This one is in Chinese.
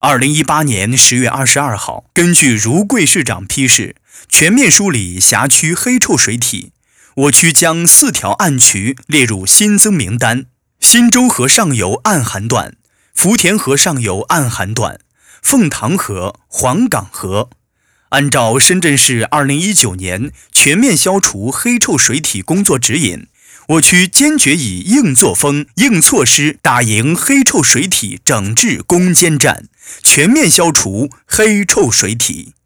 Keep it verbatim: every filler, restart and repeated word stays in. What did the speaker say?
二零一八年十月二十二号，根据如桂市长批示，全面梳理辖区黑臭水体，我区将四条暗渠列入新增名单：新洲河上游暗涵段、福田河上游暗涵段、凤塘河、黄岗河。按照深圳市二零一九年全面消除黑臭水体工作指引，我区坚决以硬作风、硬措施打赢黑臭水体整治攻坚战，全面消除黑臭水体。